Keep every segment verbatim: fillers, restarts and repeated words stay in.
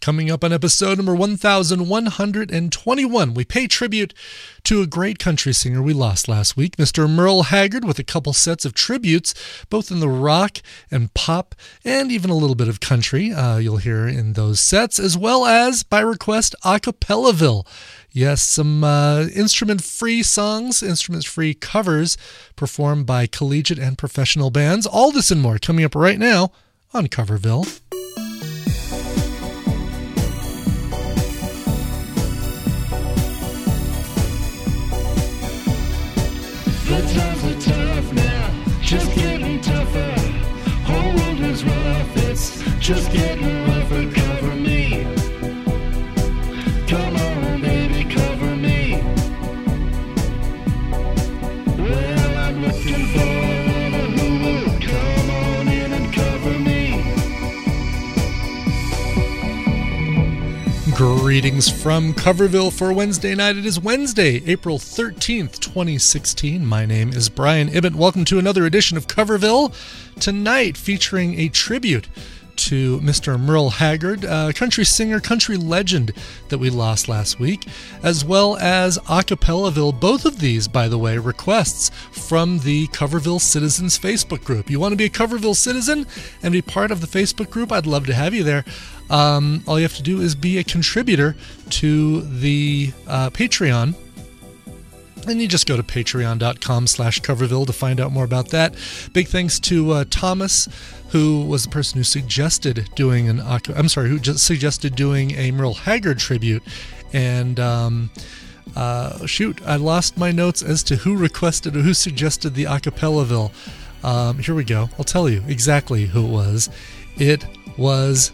Coming up on episode number one thousand one hundred twenty-one, we pay tribute to a great country singer we lost last week, Mister Merle Haggard, with a couple sets of tributes, both in the rock and pop, and even a little bit of country uh, you'll hear in those sets, as well as, by request, Acapellaville. Yes, some uh, instrument-free songs, instrument-free covers performed by collegiate and professional bands. All this and more coming up right now on Coverville. The times are tough now, just getting tougher. Whole world is rough, it's just getting rougher. Cover me, come on baby, cover me. Well, I'm looking for a woman who will come on in and cover me. Greetings from Coverville for Wednesday night. It is Wednesday, April thirteenth, twenty sixteen. My name is Brian Ibbott. Welcome to another edition of Coverville. Tonight, featuring a tribute to Mister Merle Haggard, a country singer, country legend that we lost last week, as well as Acapellaville. Both of these, by the way, requests from the Coverville Citizens Facebook group. You want to be a Coverville citizen and be part of the Facebook group? I'd love to have you there. Um, all you have to do is be a contributor to the uh, Patreon. And you just go to patreon.com slash Coverville to find out more about that. Big thanks to uh, Thomas, who was the person who suggested doing an, I'm sorry, who just suggested doing a Merle Haggard tribute. And, um, uh, shoot, I lost my notes as to who requested or who suggested the Acapellaville. Um, here we go. I'll tell you exactly who it was. It was...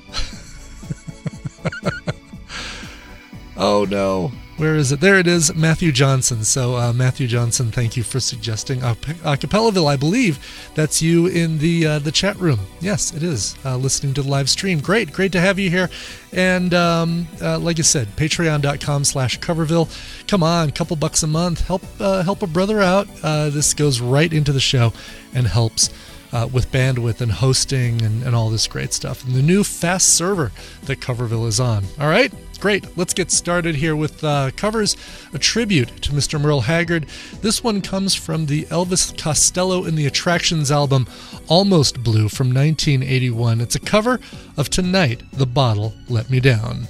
oh no. Where is it? There it is, Matthew Johnson. So, uh, Matthew Johnson, thank you for suggesting Acapellaville. I believe that's you in the uh, the chat room. Yes, it is. Uh, listening to the live stream. Great, great to have you here. And um, uh, like I said, patreon.com slash Coverville. Come on, couple bucks a month. Help uh, help a brother out. Uh, this goes right into the show and helps uh, with bandwidth and hosting and, and all this great stuff. And the new fast server that Coverville is on. All right? Great. Let's get started here with uh, covers, a tribute to Mister Merle Haggard. This one comes from the Elvis Costello and the Attractions album, Almost Blue, from nineteen eighty-one. It's a cover of Tonight, the Bottle Let Me Down.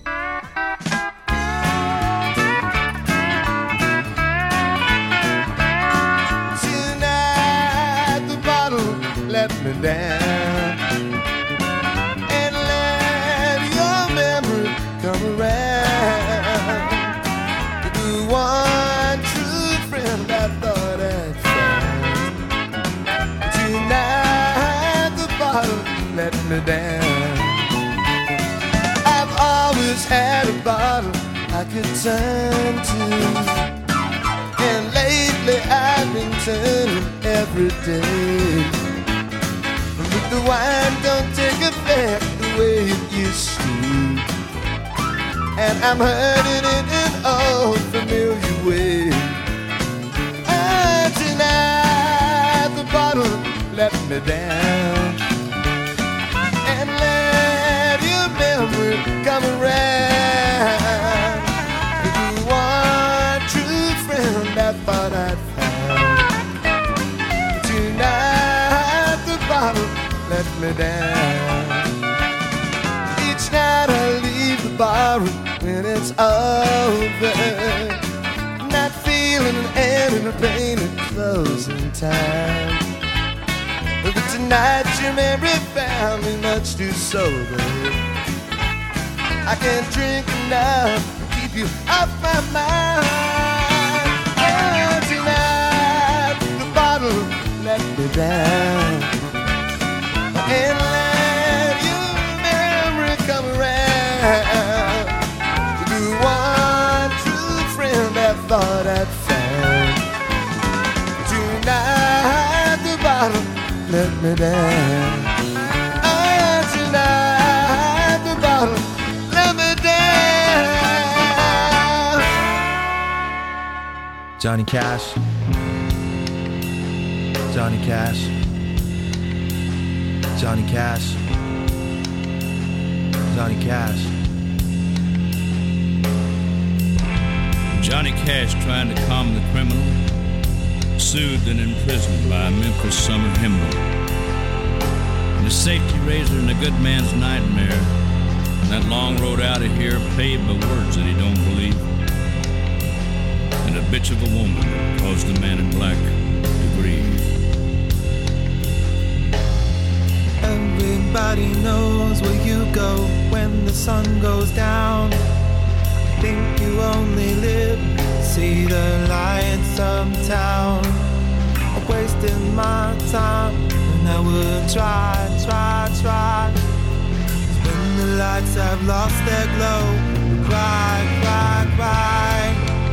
Tonight, the bottle let me down. Come around, the one true friend I thought I'd found. Tonight the bottle let me down. I've always had a bottle I could turn to, and lately I've been turning every day. But the wine don't take effect the way it used to, and I'm hurting in an old familiar way. And tonight the bottle let me down, and let your memory come around. The one true friend I thought I'd found. Tonight the bottle let me down. Each night I leave the bar when it's over, not feeling an end in the pain of closing time. But tonight your memory found me much too sober. I can't drink enough to keep you off my mind. Oh, tonight the bottle let me down, and let your memory come around. One true friend I thought I'd found. Tonight the bottle let me down. Oh, tonight the bottle let me down. Johnny Cash. Johnny Cash. Johnny Cash. Johnny Cash. Johnny Cash trying to calm the criminal, soothed and imprisoned by a Memphis summer hymnal. And a safety razor and a good man's nightmare. And that long road out of here paved by words that he don't believe. And a bitch of a woman that caused the man in black to grieve. Everybody knows where you go when the sun goes down. I think you only live to see the lights of town. I wasted my time and I would try, try, try. When the lights have lost their glow, you cry, cry, cry.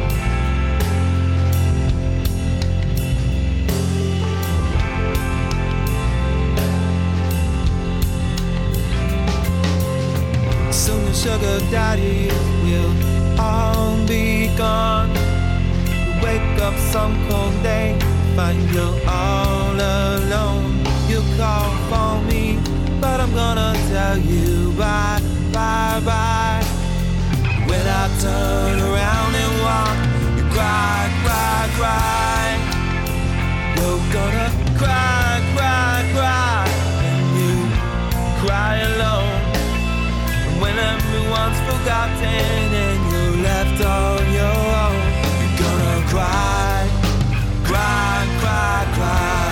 Soon the sugar daddy will all be gone. You wake up some cold day, find you're all alone. You call for me, but I'm gonna tell you bye, bye, bye. When I turn around and walk, you cry, cry, cry. You're gonna cry, cry, cry. And you cry alone. And when everyone's forgotten and you're left on your own, you're gonna cry, cry, cry, cry.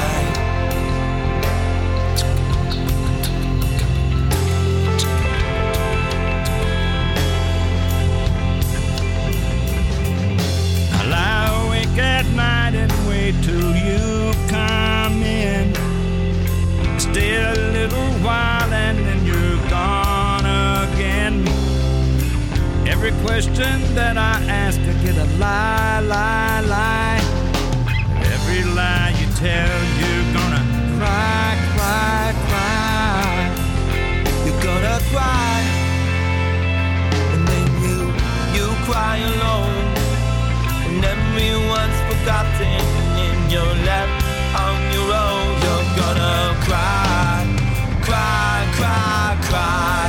At night and wait till you come in. Stay a little while and then you're gone again. Every question that I ask, I get a lie, lie, lie. Every lie you tell, you're gonna cry, cry, cry. You're gonna cry, and then you, you cry alone. And everyone's forgotten and you're left on your own. You're gonna cry, cry, cry, cry.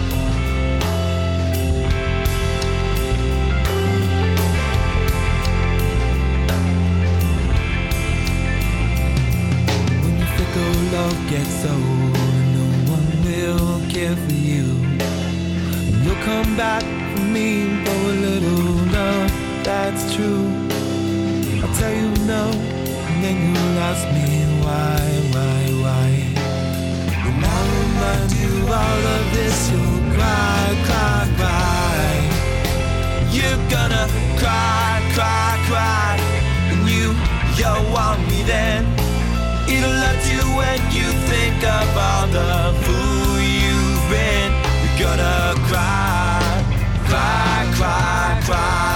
When your fickle love gets old and no one will care for you, and you'll come back for me for a little love. That's true. I'll tell you no, and then you'll ask me why, why, why. When I remind you all of this, you'll cry, cry, cry. You're gonna cry, cry, cry. And you, you'll want me then. It'll hurt you when you think of all the fool you've been. You're gonna cry, cry, cry, cry.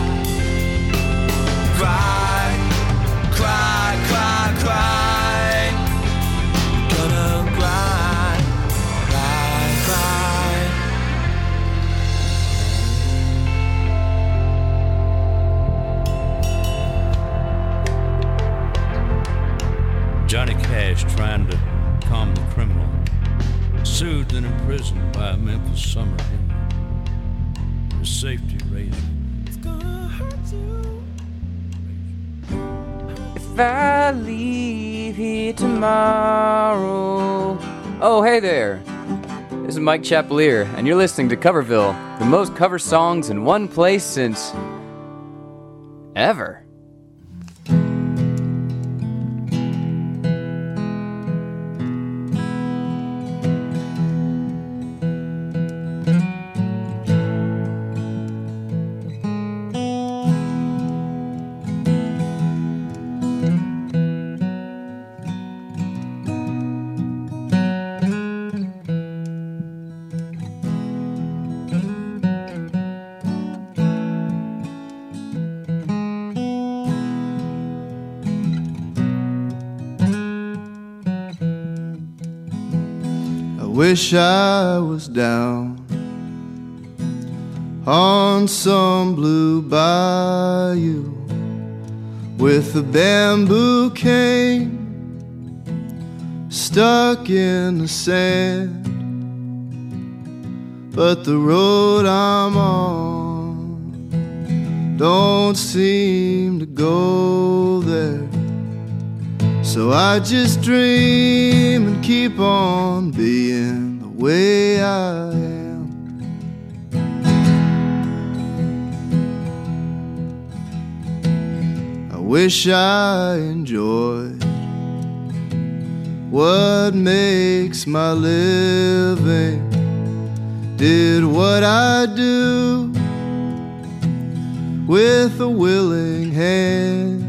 Cry, cry, cry, cry. Gonna cry, cry, cry. Johnny Cash trying to calm the criminal, soothed and imprisoned by a Memphis summer hymn. The safety razor. It's gonna hurt you. If I leave here tomorrow. Oh, hey there. This is Mike Chapelier, and you're listening to Coverville, the most cover songs in one place since ever. Wish I was down on some blue bayou with a bamboo cane stuck in the sand. But the road I'm on don't seem to go there. So I just dream and keep on being the way I am. I wish I enjoyed what makes my living, did what I do with a willing hand.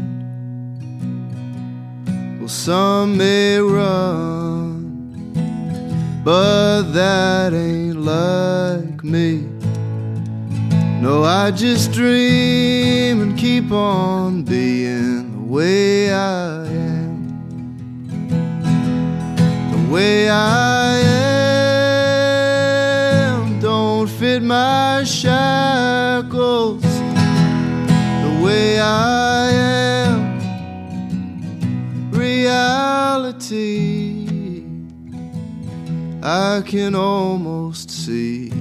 Well, some may run, but that ain't like me. No, I just dream and keep on being the way I am. The way I am don't fit my shackles. The way I am, reality, I can almost see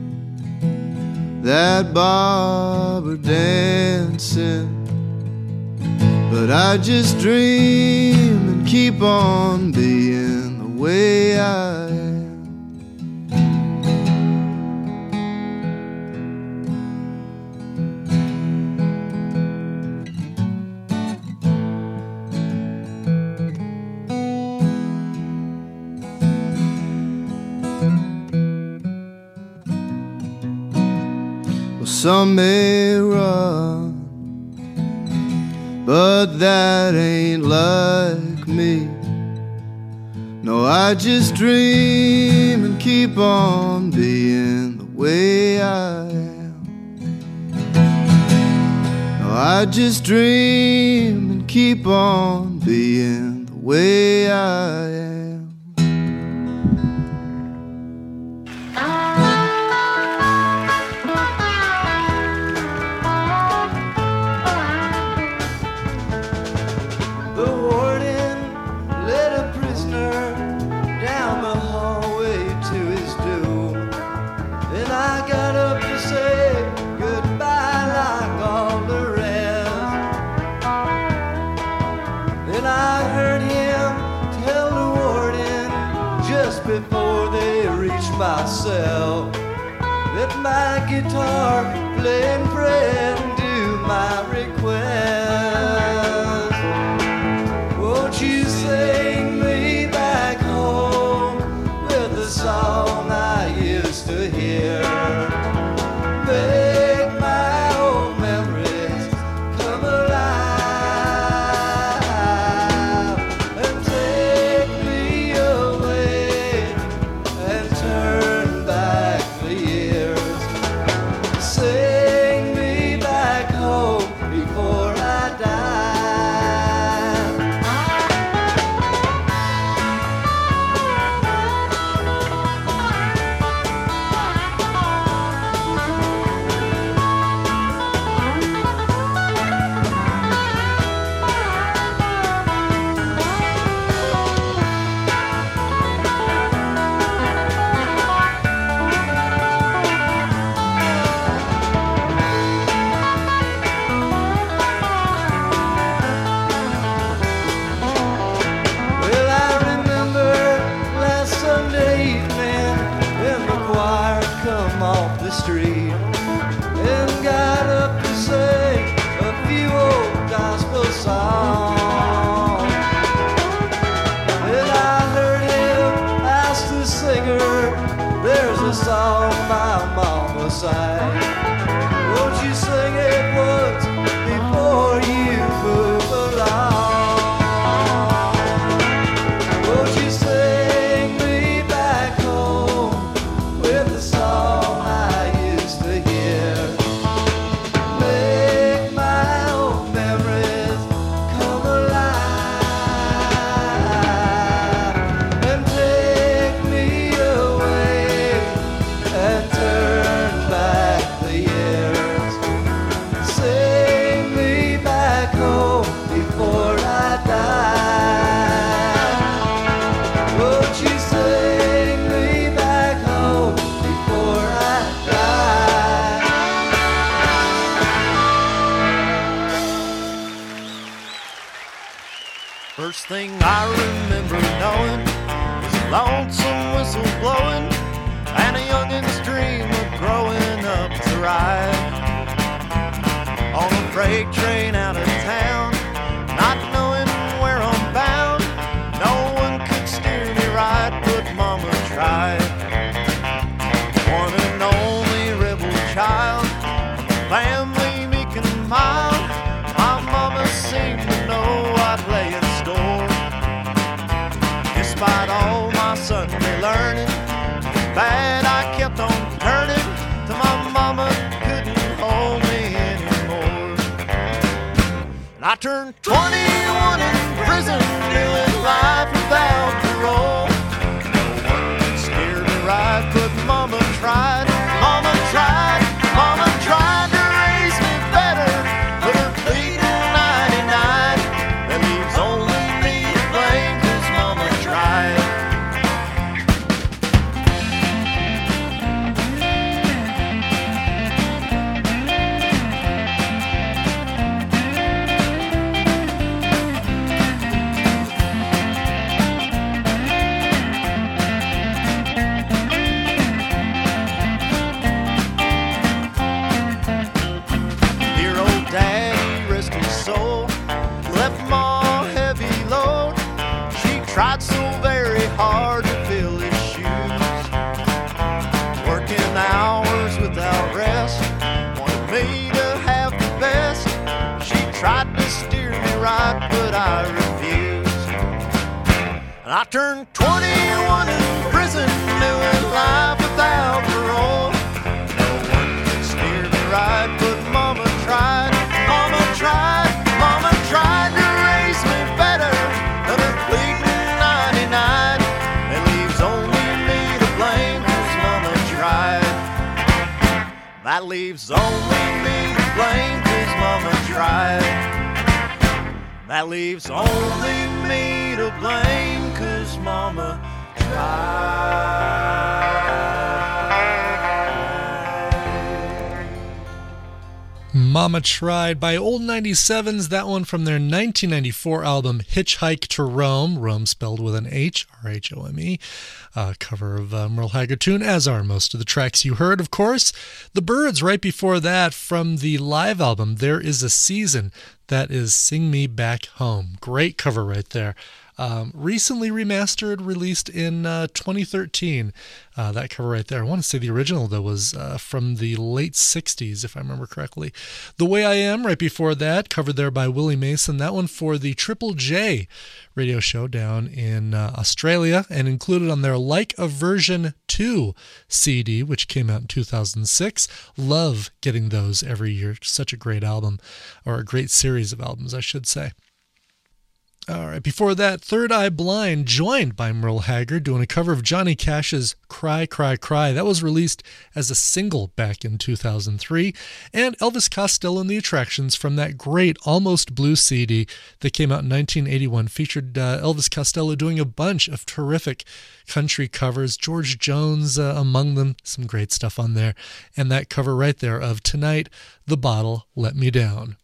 that barber dancing, but I just dream and keep on being the way I am. Some may run, but that ain't like me. No, I just dream and keep on being the way I am. No, I just dream and keep on being the way I am. Myself with my guitar playing, pray and do my request. Won't you sing me back home with the song I used to hear? Make my old memories come alive and take me away and turn back the years. Sing me back home before I song my mama sang. Won't you sing it once before you move along? Won't you sing me back home with the song I used to hear? Make my old memories come alive and take me away and turn back the years. Last thing I remember knowing was a lonesome whistle blowing and a youngin's dream of growing up to ride on a freight train out of town, not knowing where I'm bound. No one could steer me right, but Mama tried. One and only rebel child, family meek and mild. My mama seemed to know I'd lay in store. Despite all my Sunday learning, bad I kept on turning till my mama couldn't hold me anymore. And I turned twenty-one in prison, doing life without parole. No one could steer me right, but Mama tried. Mama tried, Mama tried to raise me better, but her bleeding ninety-nine, that leaves only me to blame, 'cause Mama tried. Dear old Daddy, rest his soul, left Ma a heavy load. She tried so very hard to fill his shoes, working hours without rest, wanted me to have the best. She tried to steer me right, but I refused. And I turned twenty-one in prison, doing life without parole. No one could steer me right, but Mama tried. Mama tried, Mama tried to raise me better than her bleeding ninety-nine. It leaves only me to blame, 'cause Mama tried. That leaves only me to blame, 'cause Mama tried. That leaves only me to blame, 'cause Mama tried. Mama Tried by Old ninety-sevens, that one from their nineteen ninety-four album Hitchhike to Rome, Rome spelled with an H, R H O M E, uh, cover of uh, Merle Haggard tune, as are most of the tracks you heard, of course. The Byrds right before that from the live album There Is a Season, that is Sing Me Back Home. Great cover right there. Um, recently remastered, released in uh, twenty thirteen. Uh, that cover right there. I want to say the original, though, was uh, from the late sixties, if I remember correctly. The Way I Am, right before that, covered there by Willie Mason. That one for the Triple J radio show down in uh, Australia, and included on their Like a Version two C D, which came out in two thousand six. Love getting those every year. Such a great album, or a great series of albums, I should say. All right, before that, Third Eye Blind, joined by Merle Haggard, doing a cover of Johnny Cash's Cry, Cry, Cry. That was released as a single back in two thousand three. And Elvis Costello and the Attractions from that great Almost Blue C D that came out in nineteen eighty-one featured uh, Elvis Costello doing a bunch of terrific country covers, George Jones uh, among them, some great stuff on there. And that cover right there of Tonight, the Bottle Let Me Down.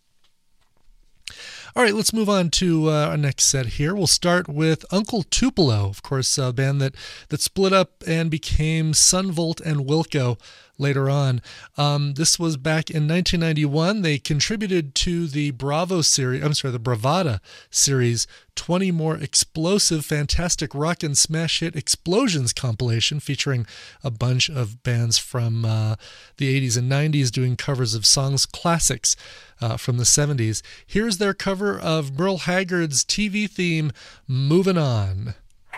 All right, let's move on to uh, our next set here. We'll start with Uncle Tupelo, of course, a band that, that split up and became Sunvolt and Wilco later on. Um, this was back in nineteen ninety-one. They contributed to the Bravo series, I'm sorry, the Bravada series, twenty More Explosive, Fantastic Rock and Smash Hit Explosions compilation, featuring a bunch of bands from uh, the eighties and nineties doing covers of songs, classics uh, from the seventies. Here's their cover of Merle Haggard's T V theme, Moving On.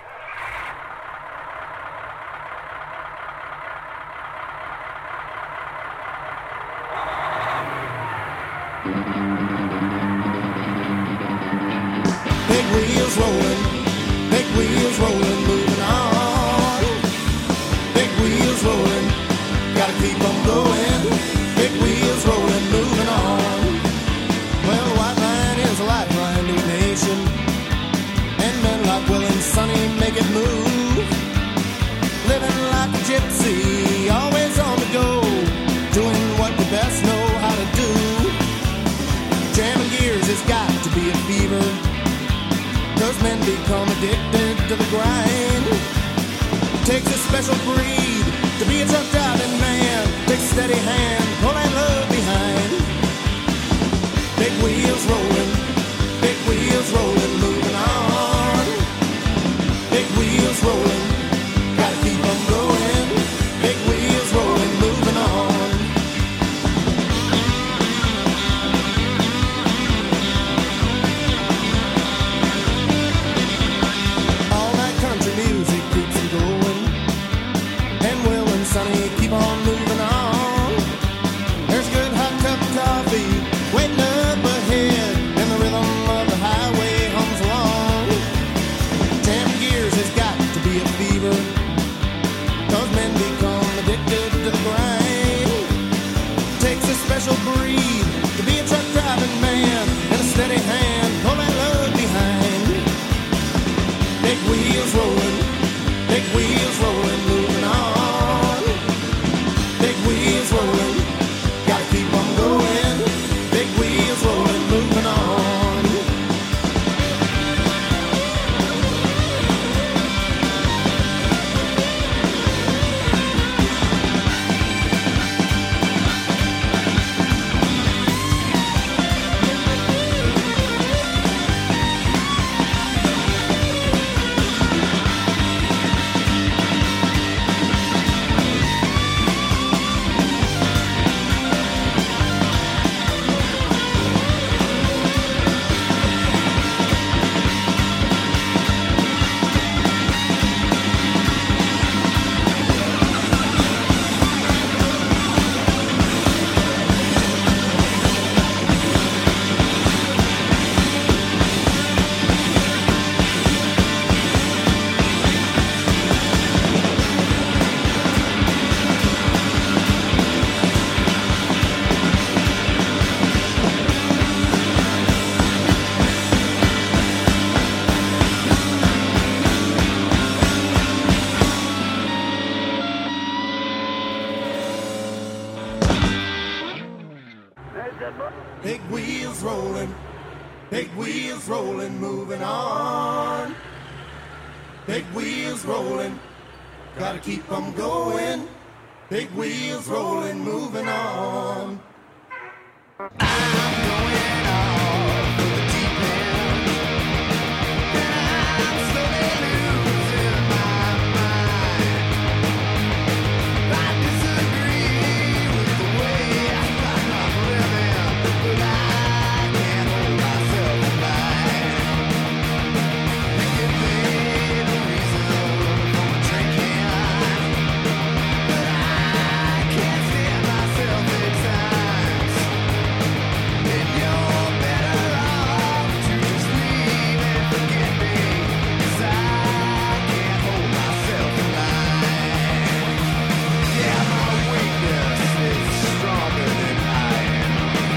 Big wheels rolling, big wheels rolling, moving on. Big wheels rolling, gotta keep on going. Big wheels rolling, moving on. Well, the white line is a lifeline to the nation, and men like Will and Sonny make it move. Living like a gypsy, always on the go, doing what the best know how to do. Jamming gears has got to be a fever. Cause men become addicted to the grind. Takes a special breed to be a truck driving man. Takes a steady hand, pull that love behind. Big wheels rolling, big wheels rolling, moving on. Big wheels rolling, gotta keep them going. Big wheels rolling, moving on. All that country music keeps you going. And Will and Sonny keep on moving on. There's a good hot cup of coffee waiting up ahead, and the rhythm of the highway hums along. Jam gears has got to be a fever, cause men become addicted to the grind. Takes a special breed to be a truck driving man, and a steady hand, pull that love behind. Big wheels rolling, big wheels rolling, moving on. Big wheels rolling, gotta keep on going. Big wheels rolling, moving on. Big wheels rolling, big wheels rolling, moving on. Big wheels rolling, gotta keep them going. Big wheels rolling, moving on. I'm going off the deep end, and I'm slowly losing my mind. I disagree with the way I thought I'm living, but I can't hold myself in line. They give me the reason for my drinking, but I can't stand myself at times. And you're better off to just leave and forget me, 'cause I can't hold myself in line. Yeah, my weakness is stronger than I am.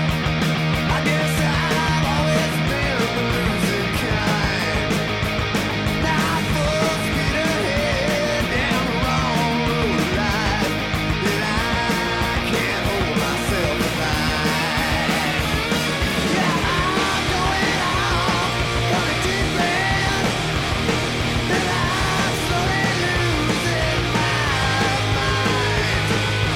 I guess I've always been the losing kind. Now I full speed ahead down the wrong road of life, and I can't hold myself in line. Yeah, I'm going off on a deep end, and I'm slowly losing my mind.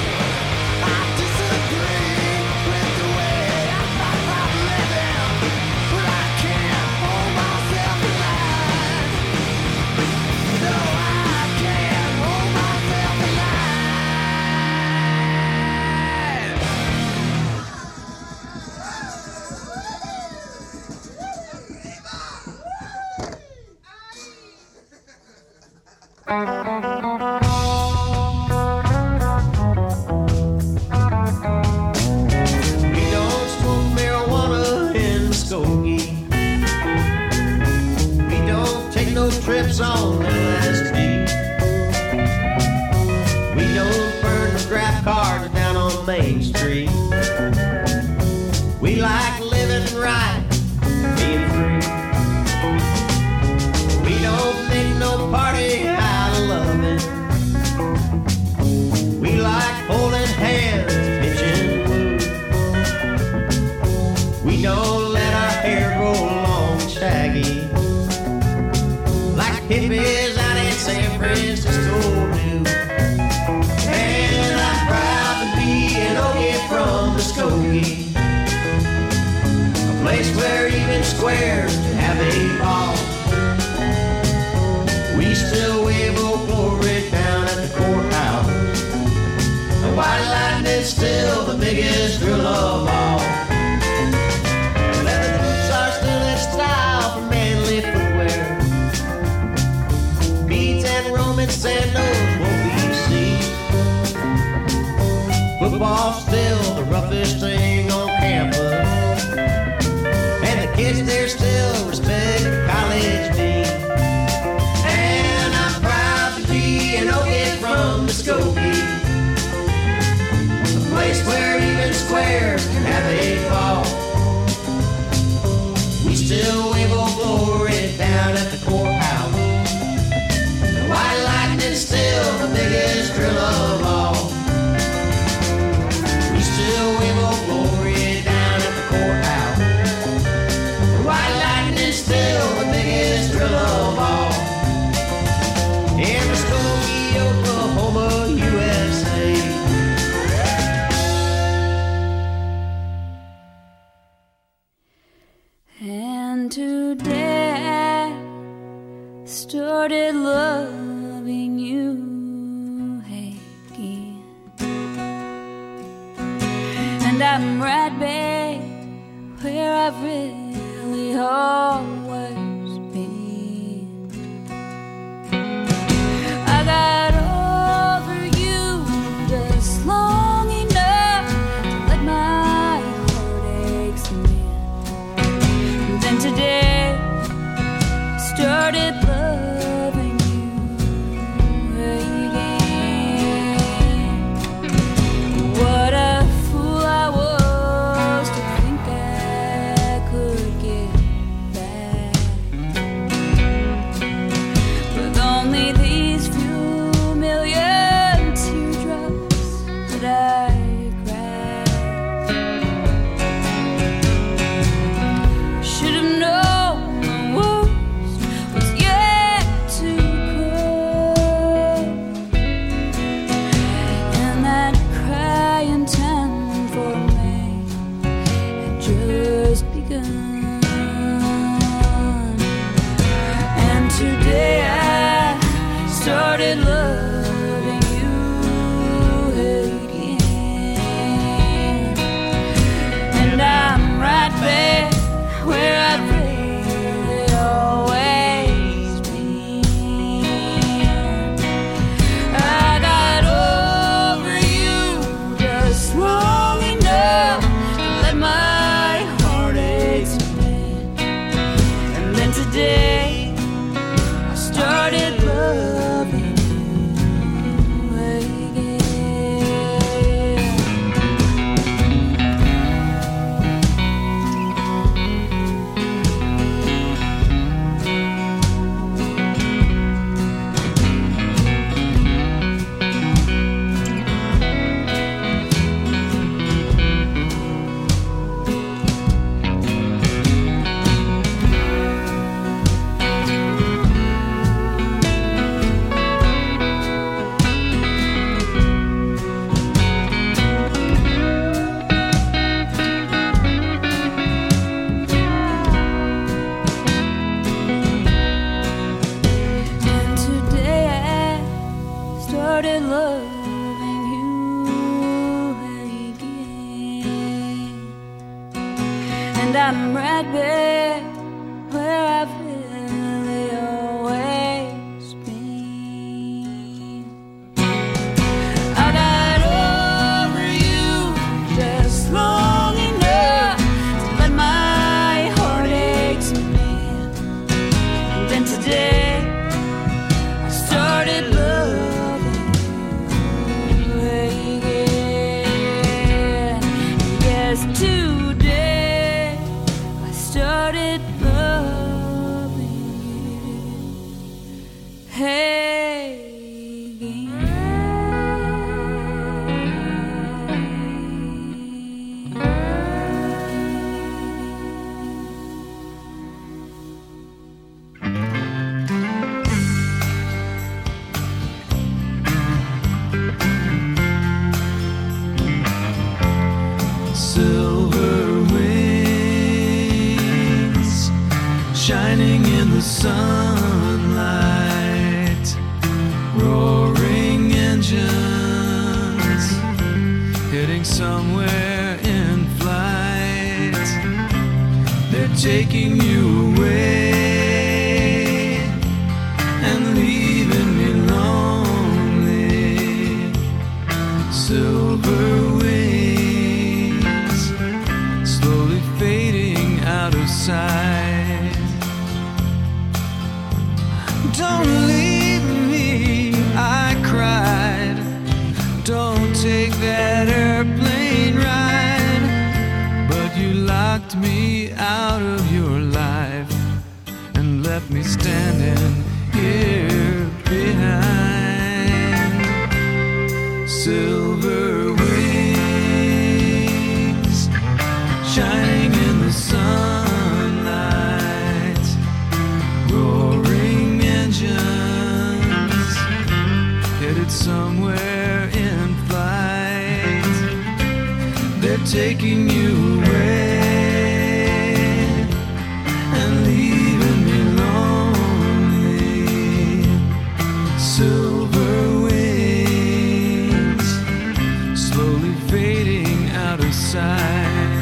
I disagree with the way I thought about living, but I can't hold myself in line. No, I can't hold myself in line. We don't smoke marijuana in Muskogee. We don't take no trips on L S D. We don't burn the scrap cars down on Main Street. We like living right, being free. We don't make no party out of loving. We like holding hands, pitching woo. We don't let our hair grow long, shaggy. squares to have a ball. We still wave old glory down at the courthouse. The white lightning's still the biggest thrill of all. Leather boots are still in style for manly footwear. Beads and Roman sandals won't be seen. Football's still the roughest thing on campus. And the kids there still respect the college dean. And I'm proud to be an Okie from Muskogee, a place where even squares can have a fall. We still wave old glory down at the courthouse. The white lightning's still the biggest thrill of all. We still wave old glory down at the courthouse. The white lightning's still the biggest thrill of all. In Muskogee, Oklahoma, U S A. And today I started loving you again. And I'm right back where I've really always been. I got over you just long enough to let my heartaches mend. And then today I started loving you again. What a fool I was to think I could get back with only these few million teardrops that I cried. Should have known the worst was yet to come, and that crying time for me had just begun. And today I started loving you again. And I'm right back where I've really always been. I got over you just long enough to let my heartaches mend. And then today I started loving you again. And today I started loving you again. And I'm right back where I've really always been. I got over you just long enough to let my heartaches mend. And then today I started loving you again. Yes, today I started sunlight, roaring engines, heading somewhere in flight. They're taking you away and leaving me lonely. Silver wings slowly fading out of sight. Don't leave me, I cried. Don't take that airplane ride. But you locked me out of your life and left me standing here behind. Silver wings shining in the sunlight, roaring engines headed somewhere in flight. They're taking you away and leaving me lonely. Silver wings slowly fading out of sight.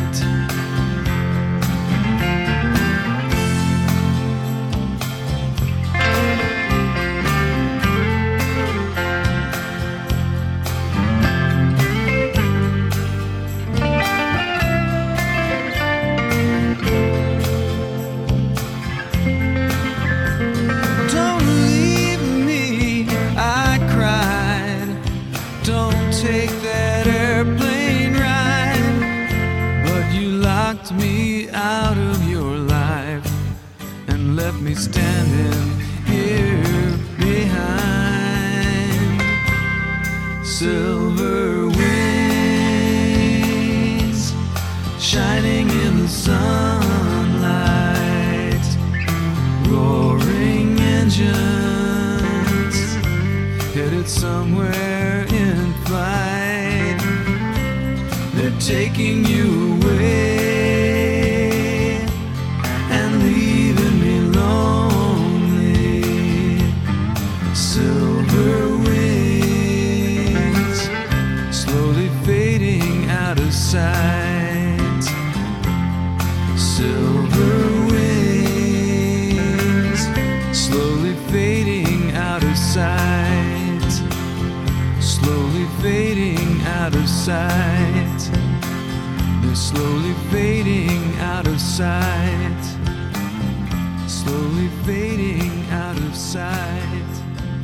Don't leave me, I cried. Don't take that airplane ride. But you locked me out of your life and left me standing here behind. Silver wings shining in the sunlight, roaring engines headed somewhere in flight. They're taking you away and leaving me lonely. Silver wings slowly fading out of sight. Silver wings slowly fading out of sight. Slowly fading out of sight. They're slowly fading out of sight. Slowly fading out of sight.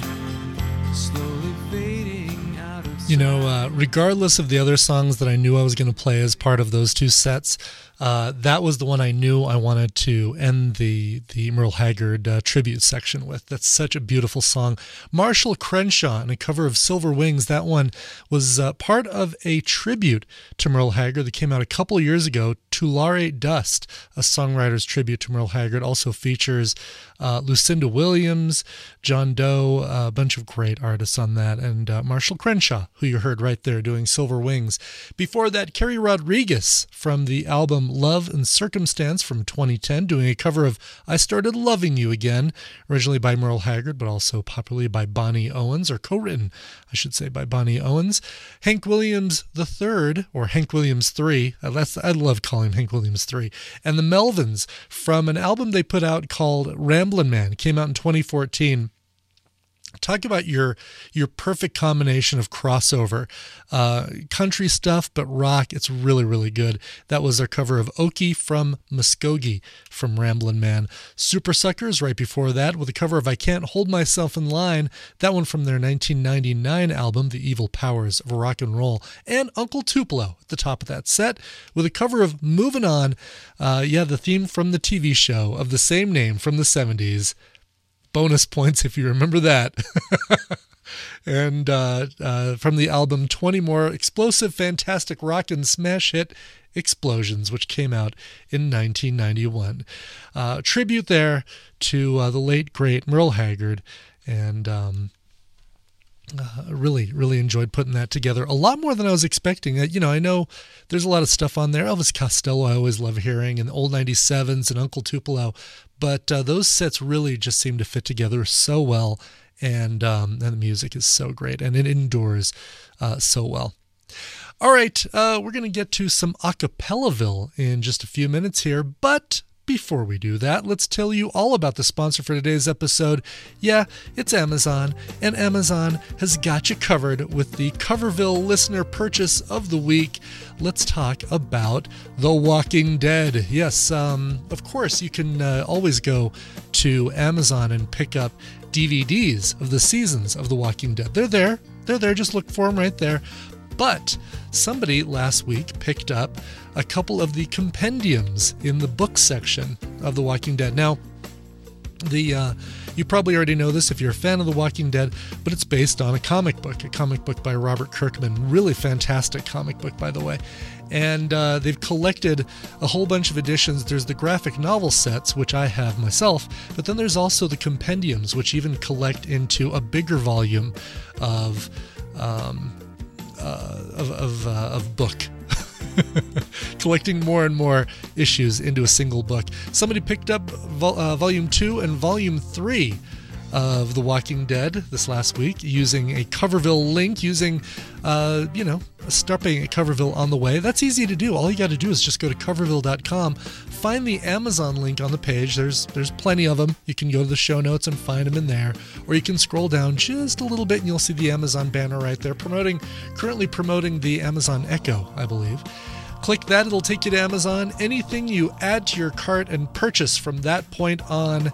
Slowly fading out of sight. You know, uh, regardless of the other songs that I knew I was going to play as part of those two sets, uh, that was the one I knew I wanted to end the the Merle Haggard uh, tribute section with. That's such a beautiful song. Marshall Crenshaw in a cover of Silver Wings. That one was uh, part of a tribute to Merle Haggard that came out a couple years ago. Tulare Dust, a songwriter's tribute to Merle Haggard, also features uh, Lucinda Williams, John Doe, a bunch of great artists on that, and uh, Marshall Crenshaw, who you heard right there doing Silver Wings. Before that, Kerry Rodriguez from the album Love and Circumstance from twenty ten, doing a cover of I Started Loving You Again, originally by Merle Haggard, but also popularly by Bonnie Owens, or co-written, I should say, by Bonnie Owens. Hank Williams the third, or Hank Williams the third, that's, I love calling him Hank Williams the third, and the Melvins from an album they put out called Ramblin' Man, came out in twenty fourteen. Talk about your your perfect combination of crossover. Uh, country stuff, but rock. It's really, really good. That was their cover of Okie from Muskogee from Ramblin' Man. Super Suckers right before that with a cover of I Can't Hold Myself in Line. That one from their nineteen ninety-nine album, The Evil Powers of Rock and Roll. And Uncle Tupelo at the top of that set with a cover of Movin' On. Uh, yeah, the theme from the T V show of the same name from the seventies. Bonus points if you remember that. And uh, uh, from the album twenty More Explosive Fantastic Rock and Smash Hit Explosions, which came out in nineteen ninety-one. Uh, tribute there to uh, the late, great Merle Haggard. And um, Uh, really, really enjoyed putting that together. A lot more than I was expecting. Uh, you know, I know there's a lot of stuff on there. Elvis Costello, I always love hearing, and Old ninety-sevens and Uncle Tupelo. But uh, those sets really just seem to fit together so well, and um, and the music is so great, and it endures uh, so well. All right, uh, we're going to get to some Acapellaville in just a few minutes here, but before we do that, let's tell you all about the sponsor for today's episode. Yeah, it's Amazon, and Amazon has got you covered with the Coverville listener purchase of the week. Let's talk about The Walking Dead. Yes, um, of course, you can uh, always go to Amazon and pick up D V Ds of the seasons of The Walking Dead. They're there. They're there. Just look for them right there. But somebody last week picked up a couple of the compendiums in the book section of The Walking Dead. Now, the uh, you probably already know this if you're a fan of The Walking Dead, but it's based on a comic book, a comic book by Robert Kirkman. Really fantastic comic book, by the way. And uh, they've collected a whole bunch of editions. There's the graphic novel sets, which I have myself, but then there's also the compendiums, which even collect into a bigger volume of um, uh, of of, uh, of book. Collecting more and more issues into a single book. Somebody picked up vol- uh, volume two and volume three of The Walking Dead this last week using a Coverville link, using, uh, you know, start paying at Coverville on the way. That's easy to do. All you got to do is just go to coverville dot com, find the Amazon link on the page. There's there's plenty of them. You can go to the show notes and find them in there, or you can scroll down just a little bit and you'll see the Amazon banner right there, promoting, currently promoting the Amazon Echo, I believe. Click that, it'll take you to Amazon. Anything you add to your cart and purchase from that point on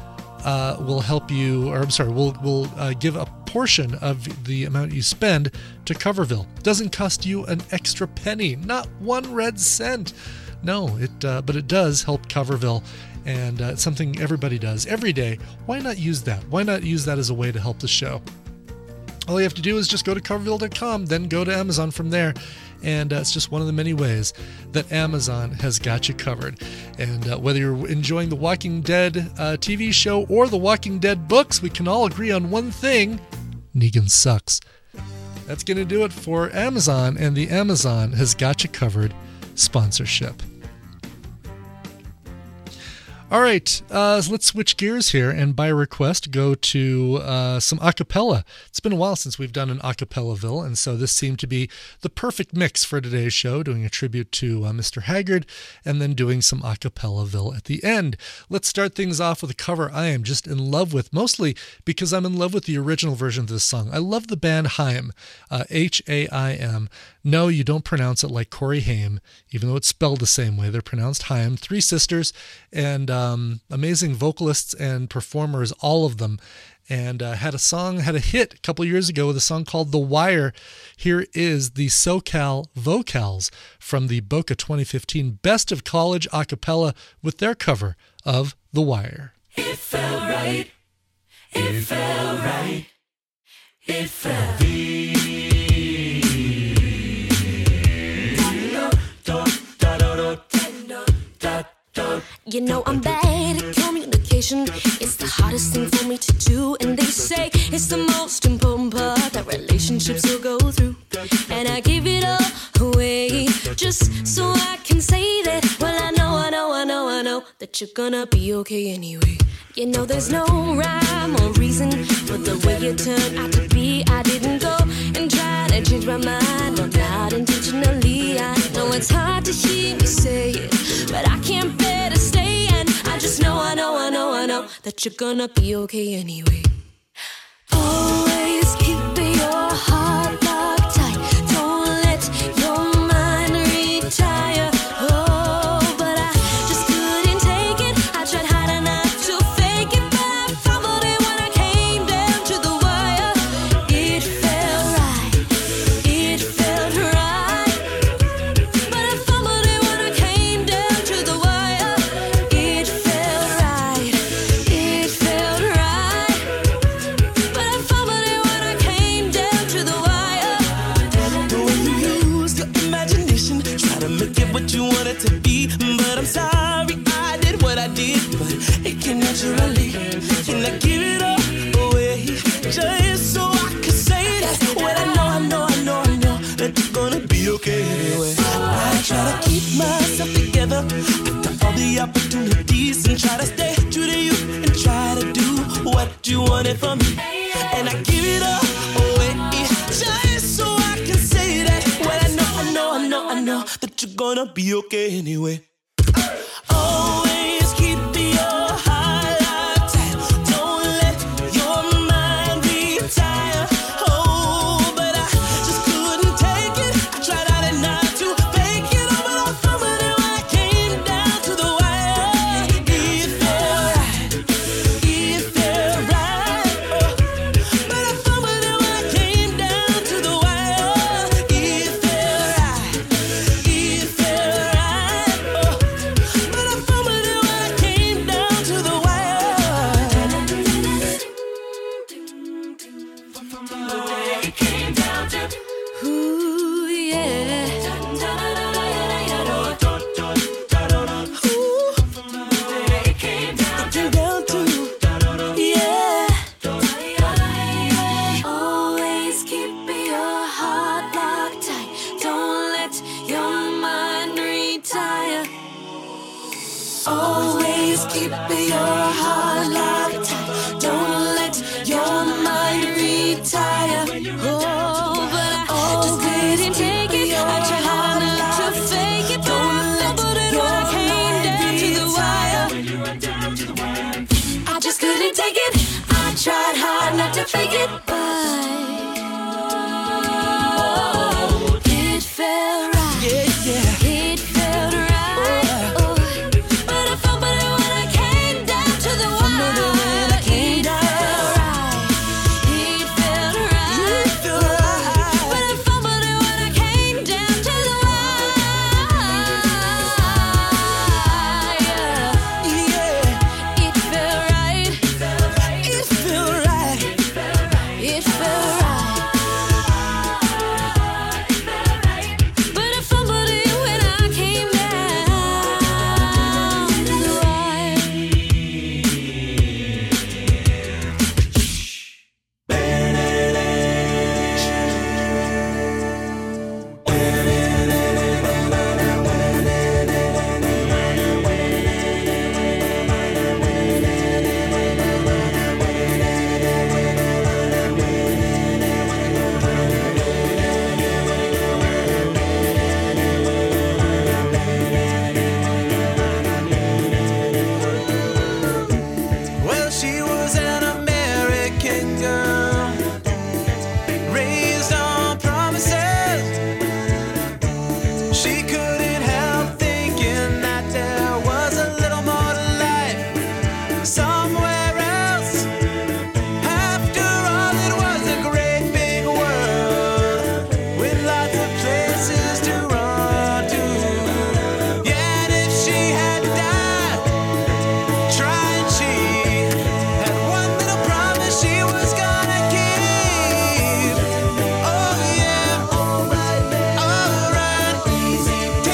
uh, will help you, or I'm sorry, will will uh, give a portion of the amount you spend to Coverville. Doesn't cost you an extra penny, not one red cent. No, it uh, but it does help Coverville, and uh, it's something everybody does every day. Why not use that? Why not use that as a way to help the show? All you have to do is just go to coverville dot com, then go to Amazon from there. And uh, it's just one of the many ways that Amazon has got you covered. And uh, whether you're enjoying The Walking Dead uh, T V show or The Walking Dead books, we can all agree on one thing: Negan sucks. That's going to do it for Amazon and the Amazon Has Got You Covered sponsorship. All right, uh, let's switch gears here and by request go to uh, some acapella. It's been a while since we've done an Acapellaville, and so this seemed to be the perfect mix for today's show, doing a tribute to uh, Mister Haggard and then doing some Acapellaville at the end. Let's start things off with a cover I am just in love with, mostly because I'm in love with the original version of this song. I love the band Haim, uh, H A I M. No, you don't pronounce it like Corey Haim, even though it's spelled the same way. They're pronounced Haim. Three sisters, and um, amazing vocalists and performers, all of them. And uh, had a song, had a hit a couple years ago with a song called The Wire. Here is the SoCal Vocals from the Boca twenty fifteen Best of College Acapella with their cover of The Wire. It felt right. It felt right. It felt right. You know I'm bad at communication. It's the hardest thing for me to do. And they say it's the most important part that relationships will go through. And I give it all away just so I can say that. Well, I know, I know, I know, I know that you're gonna be okay anyway. You know there's no rhyme or reason for the way you turned out to be. I didn't go and try to change my mind, no, not intentionally. I know it's hard to hear me say it, but I can't bear to stay. And I just know, I know, I know, I know that you're gonna be okay anyway. Always keep your heart locked tight. Don't let your mind retire. Oh, but I just couldn't take it. I tried hard not to fake it, but I fumbled it when I came down to the wire. It felt right. It felt right. But I fumbled it when I came down to the wire. It felt right. It felt right. But I fumbled it when I came down to the wire. When you use your imagination, try to make it what you want it to be. But I'm sorry I did what I did, but it came naturally. Can I give it all away just so I could say be okay anyway. I try to keep myself together after all the opportunities and try to stay true to you and try to do what you wanted from me. And I give it all away just so I can say that when I know, I know, I know, I know that you're gonna be okay anyway. Always keep your heart locked tight. Don't let your mind retire. Oh, but I just couldn't take it. I tried out and not to fake it. Oh, but I fumbled it when I came down to the wire. It felt right. It felt right. Oh, but I fumbled it when I came down to the wire. It felt right. It felt right. Oh, but I fumbled it when I came down to the wire. It came down to Ooh, yeah. It came down to Yeah. Always keep your heart locked tight. Don't let your mind retire. Always keep your heart locked tight. Don't let your mind retire. Oh, but I just couldn't take it. I tried hard not to fake it, but I fumbled it when I came down to the wire. I just couldn't take it. I tried hard not to fake it, but it felt right. yeah, yeah. It felt right. Oh, but I fumbled it when I came down to the wire. when I came It down. felt right. It felt right. It felt right. But I fumbled it when I came down to the wire. Yeah, It felt right. it felt right. It felt right. But I fumbled it when I came down to the wire. Well, she was an American girl, raised on promises. She couldn't help thinking that there was a little more to life somewhere else. After all, it was a great big world with lots of places to run to. Yeah, and if she had died trying, she had one little promise she was gonna keep. Oh yeah, alright, alright.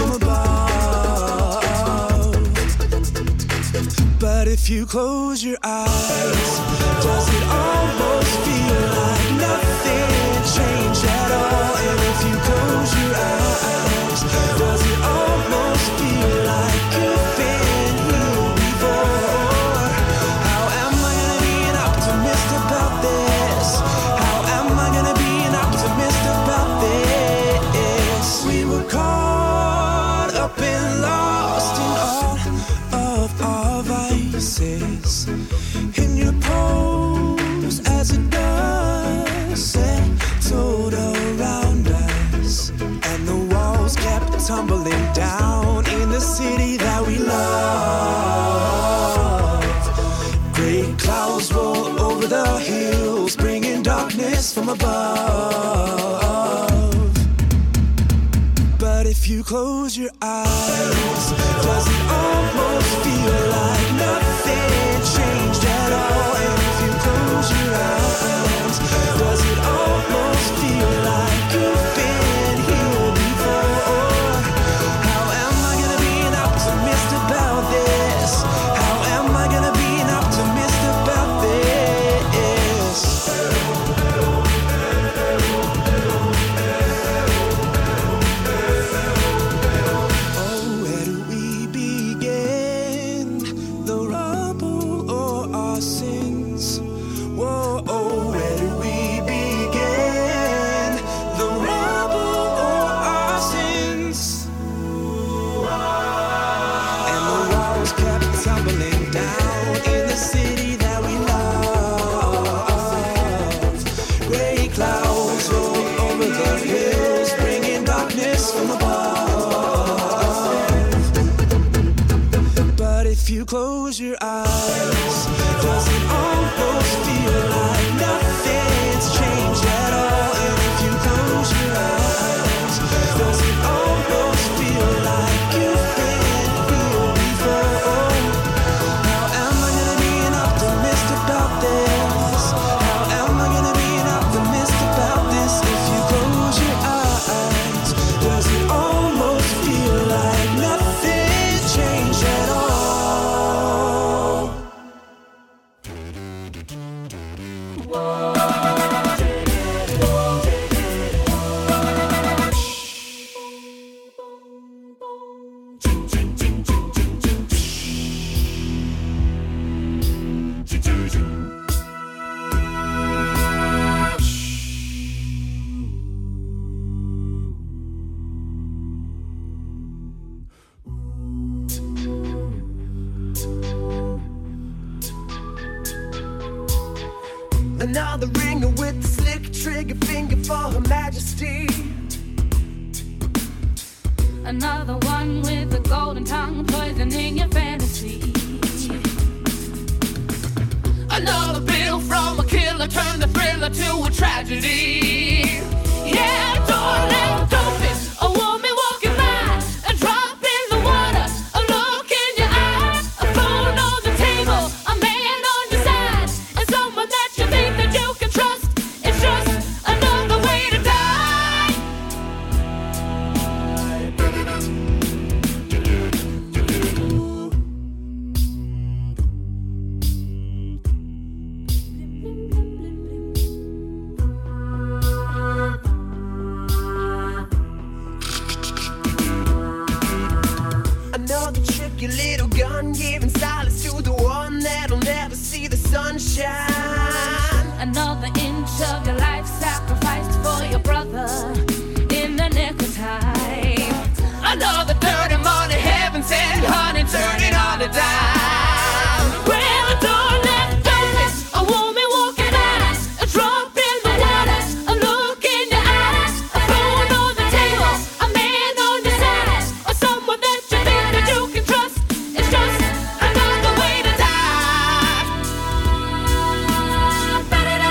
from above. But if you close your eyes, does it almost feel like nothing changed at all? And if you close your eyes, does it almost feel like you've been here before? How am I gonna be an optimist about this? How am I gonna be an optimist about this? We were caught up and lost in all of our vices. In your pose as it does settled around us, and the walls kept tumbling down in the city that we love. Great clouds roll over the hills, bringing darkness from above. But if you close your eyes, does it almost feel like nothing changed at all? And if you close your eyes, does it almost feel like you've been here before? How am I gonna be an optimist about this? How am I gonna be an optimist about this? Oh, where do we begin? The rubble or our sins? Whoa, oh, where do we begin? The rubble or our sins? And the walls kept tumbling down in the city that we love. Gray clouds roll over the hills, bringing darkness from above. But if you close your eyes, does it almost feel like nothing's changed at all? And if you close your eyes, does it almost feel like you've been here before? How am I gonna be an optimist about this? How am I gonna be an optimist about this? If you close your eyes, does it almost feel like nothing's changed at all? Another ringer with the slick trigger finger for Her Majesty. Another one with a golden tongue poisoning your fantasy. Another bill from a killer turned the thriller to a tragedy. Yeah, don't let don't miss a woman walking by, a drop in the water, a look in your eye, a phone on the table, a man on your side, and someone that you think that you can trust. It's just another way to die. Another trick, your little gun, giving solace to the one that'll never see the sunshine. Another inch of your life sacrificed for your brother in the nick of time. Another dirty money, heaven sent honey, turning on a dime. Well, don't let don't miss a woman walking by, a drop in the water, a look in your eyes, a phone on the table, a man on your side, or someone that you think that you can trust. It's just another way to die. Ba-da-da.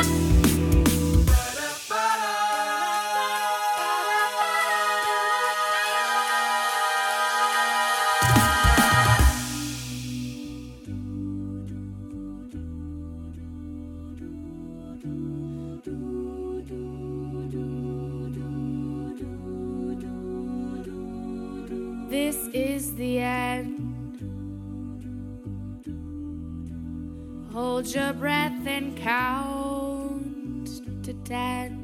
this is the end. Hold your breath and count to ten.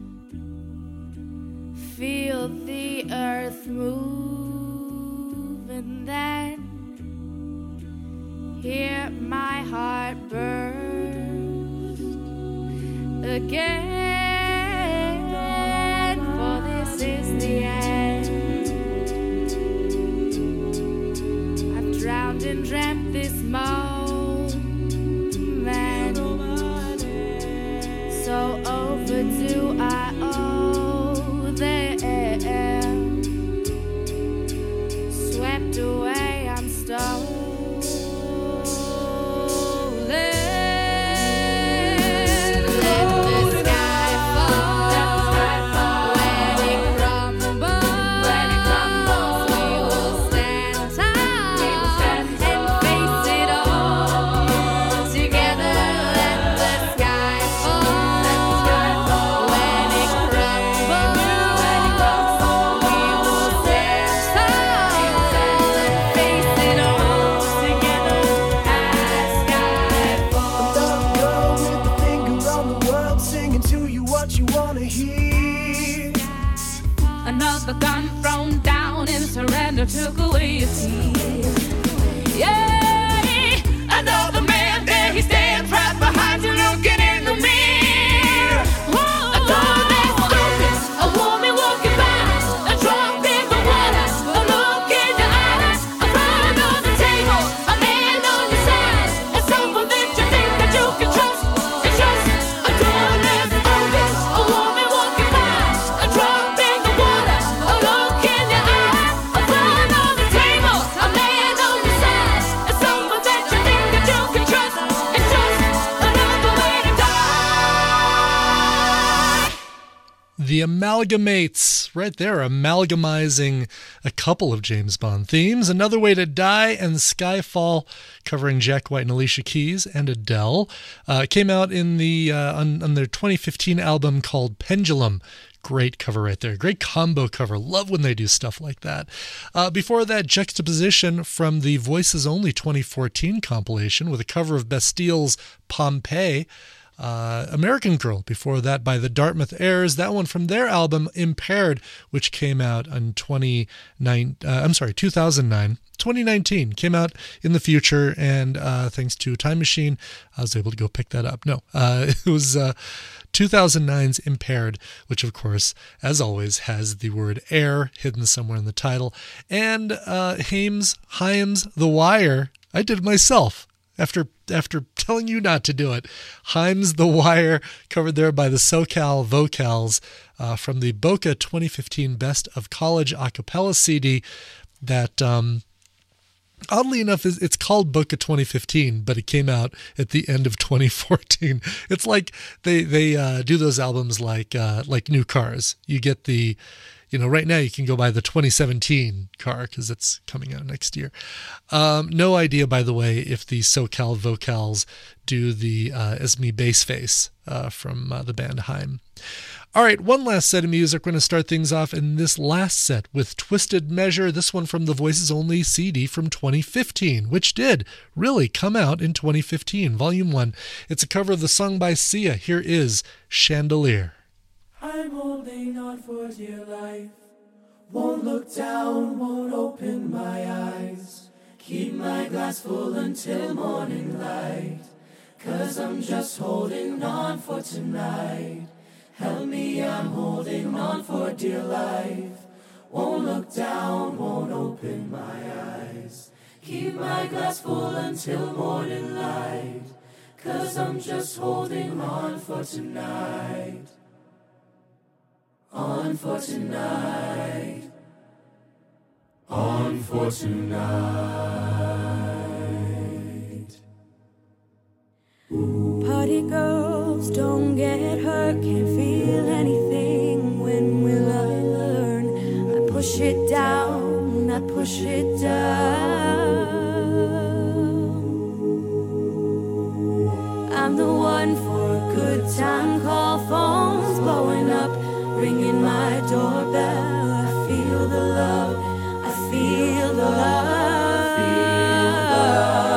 Feel the earth move and then hear my heart burst again. For this is the end. I've drowned and dreamt this moment, so overdue I owe them. Swept away, I'm stolen. Let the sky fall. When it crumbles, we will stand tall and face it all together. Let the sky fall. When it crumbles, we will stand tall and face it all together. As sky falls. Another girl with a finger on the world, singing to you what you wanna hear. Another gun thrown down in surrender took away your tears. Yeah, another man there, he stands right behind you, looking in the mirror. A door that's open, a woman walking by, a drop in the water, a look in your eyes, a crown on the table, a man on your side, and someone that you think that you can trust and trust. A door that's open, a woman walking by, a drop in the water, a look in your eyes, a crown on the table, a man on your side, and someone that you think that you can trust and trust. Another way to die. The Amalgamates, right there, amalgamizing a couple of James Bond themes. Another Way to Die and Skyfall, covering Jack White and Alicia Keys and Adele. Uh, came out in the uh, on, on their twenty fifteen album called Pendulum. Great cover right there. Great combo cover. Love when they do stuff like that. Uh, before that, Juxtaposition from the Voices Only twenty fourteen compilation with a cover of Bastille's Pompeii. Uh, American Girl before that by the Dartmouth Airs. That one from their album Impaired, which came out in twenty-nine. Uh, I'm sorry, two thousand nine. twenty nineteen came out in the future, and uh, thanks to Time Machine, I was able to go pick that up. No, uh, it was uh, two thousand nine's Impaired, which of course, as always, has the word air hidden somewhere in the title. And uh, Hames, Himes, The Wire, I did it myself. After after telling you not to do it. Himes The Wire, covered there by the SoCal Vocals uh, from the Boca twenty fifteen Best of College Acapella C D that, um, oddly enough, is it's called Boca twenty fifteen, but it came out at the end of twenty fourteen. It's like they they uh, do those albums like uh, like new cars. You get the... You know, right now you can go buy the twenty seventeen car because it's coming out next year. Um, no idea, by the way, if the SoCal Vocals do the uh, Esme Bassface uh, from uh, the band Haim. All right, one last set of music. We're going to start things off in this last set with Twisted Measure, this one from the Voices Only C D from twenty fifteen, which did really come out in twenty fifteen, Volume one. It's a cover of the song by Sia. Here is Chandelier. I'm holding on for dear life. Won't look down, won't open my eyes. Keep my glass full until morning light. Cause I'm just holding on for tonight. Help me, I'm holding on for dear life. Won't look down, won't open my eyes. Keep my glass full until morning light. Cause I'm just holding on for tonight. On for tonight. On for tonight. Party girls, don't get hurt, can't feel anything. When will I learn? I push it down, I push it down. I'm the one for a good time call, phones blowing up, ringing my doorbell. I feel the love, I feel love, feel the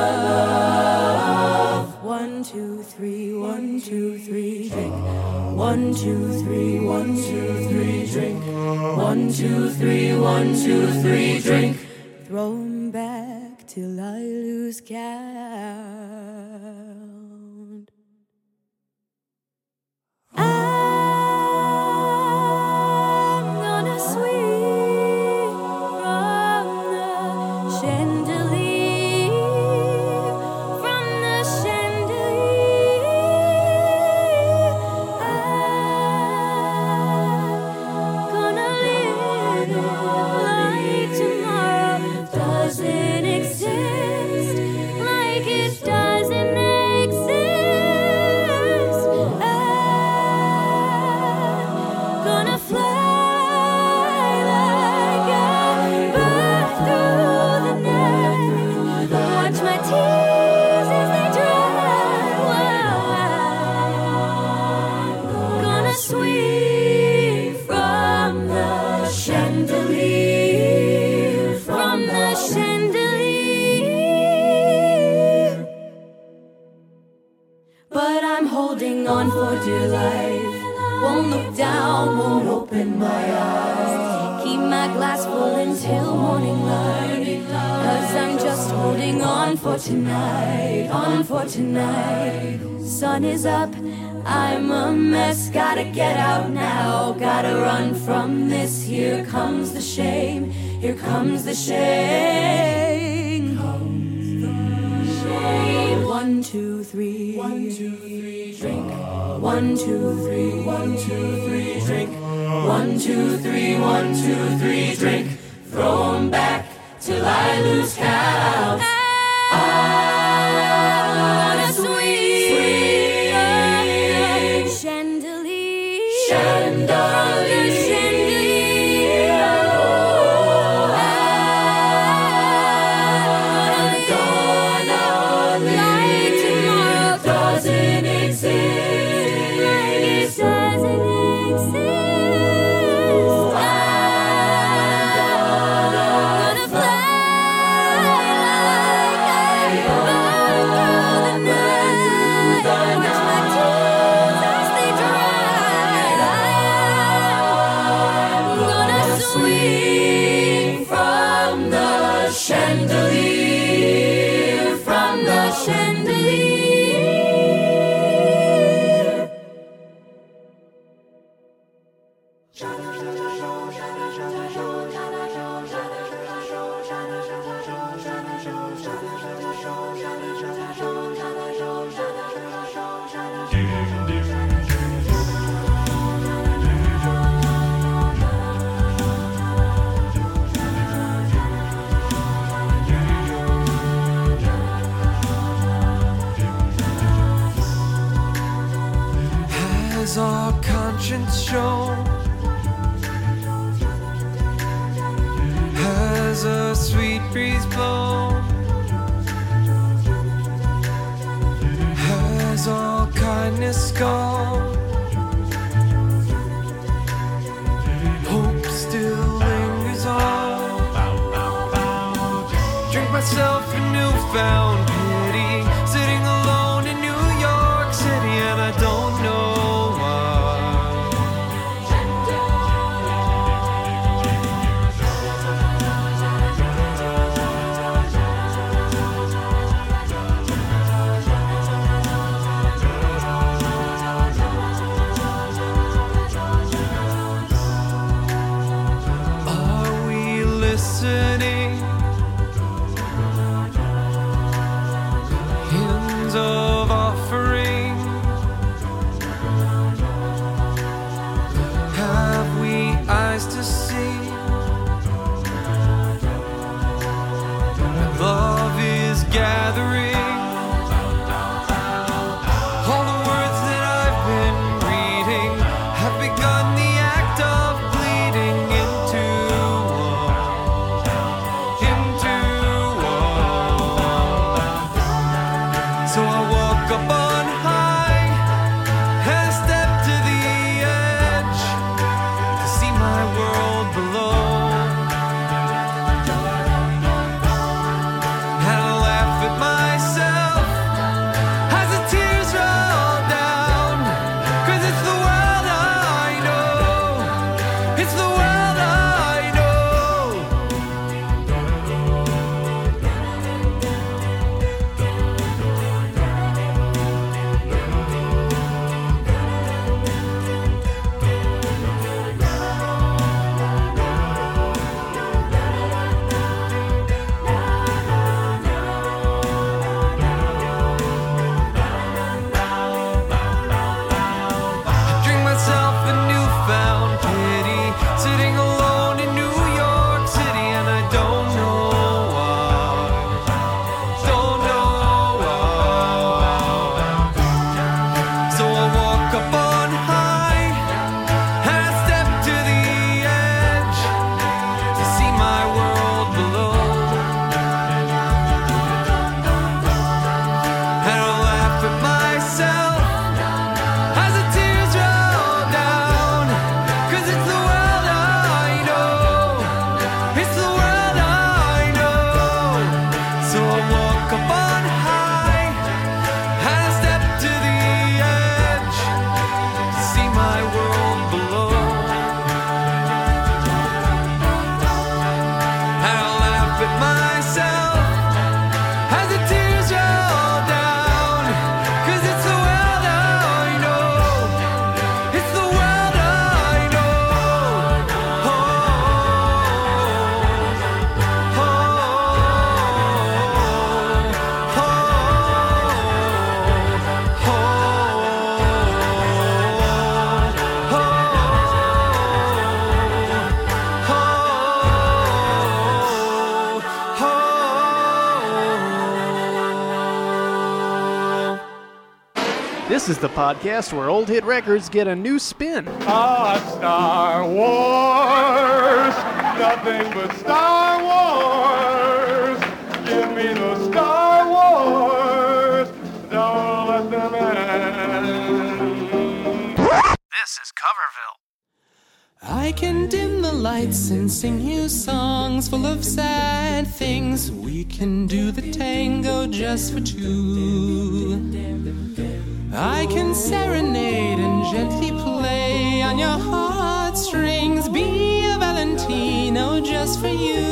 love. One, two, three, one, two, three, drink. One, two, three, one, two, three, drink. One, two, three, one, two, three, drink. Throw 'em back till I lose count. I'm gonna swing from the chandelier, from the chandelier. I'm gonna live like tomorrow doesn't exist, like it doesn't exist. I'm gonna fly like a bird through the night. Watch my tears as they dry. I'm gonna swing from the chandelier, from the chandelier. But I'm holding on for dear life. Won't look down, won't open my eyes. Keep my glass full until morning light. Cause I'm just holding on for tonight, on for tonight. Sun is up, I'm a mess. Gotta get out now, gotta run from this. Here comes the shame, here comes the shame. Shame. One, two, three. One, two, three, drink. One, two, three. One, two, three, drink. One, two, three. One, two, three, drink. Throw 'em back till I lose count. I'm gonna swing from the chandelier, chandelier, chandelier. I'm gonna live like tomorrow doesn't exist, like it doesn't exist. I'm gonna fly like a bird through the night. Watch my tears as they dry. I'm gonna swing from the chandelier, from the chandelier. Has our conscience shown? Has a sweet breeze blown? Has all kindness gone? Hope still lingers on. Drink myself a newfound pity, sitting alone in New York City, and I don't know why. Are we listening? Hymns of offering. Have we eyes to see? Love is gathering. All the words that I've been reading have begun the act of bleeding into one, into one. So I walk up on high and step to the edge to see my world below. at myself as the tears roll down. 'Cause it's the world I know. It's the world I know. Oh, oh, oh, This is the podcast where old hit records get a new spin. Ah, Star Wars, nothing but Star Wars. Give me the Star Wars, don't let them end. This is Coverville. I can dim the lights and sing you songs full of sad things. We can do the tango just for two. I can serenade and gently play on your heartstrings. Be a Valentino just for you.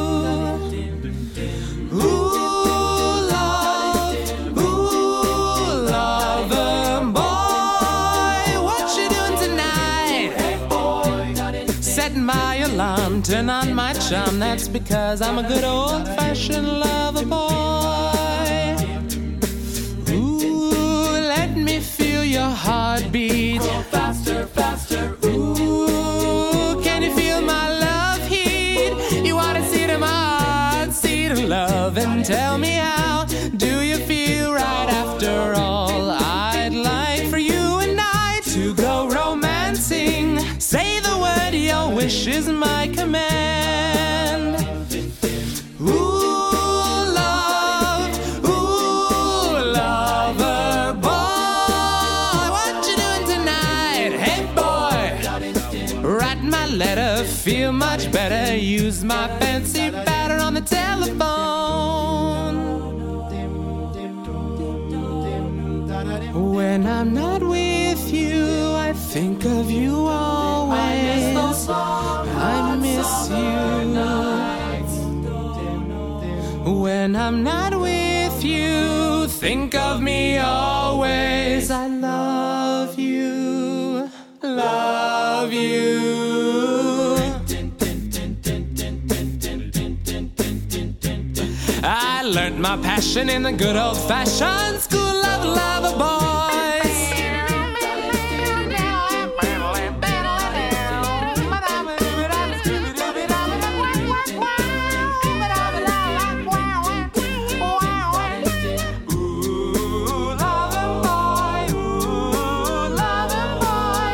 Ooh, love, ooh, lover boy, what you doing tonight? Hey boy, set my alarm, turn on my charm. That's because I'm a good old-fashioned lover boy. Your heartbeat go faster, faster. Ooh, can you feel my love heat? You wanna see to my heart, see to love, and tell me how do you feel right after all? I'd like for you and I to go romancing. Say the word, your wish is my command. Ooh. Letter, feel much better. Use my fancy pattern on the telephone. When I'm not with you, I think of you always. I miss you. When I'm not with you, think of me always. I love you, love you. I learned my passion in the good old-fashioned school of lover boys. Ooh, lover boy, ooh, lover boy.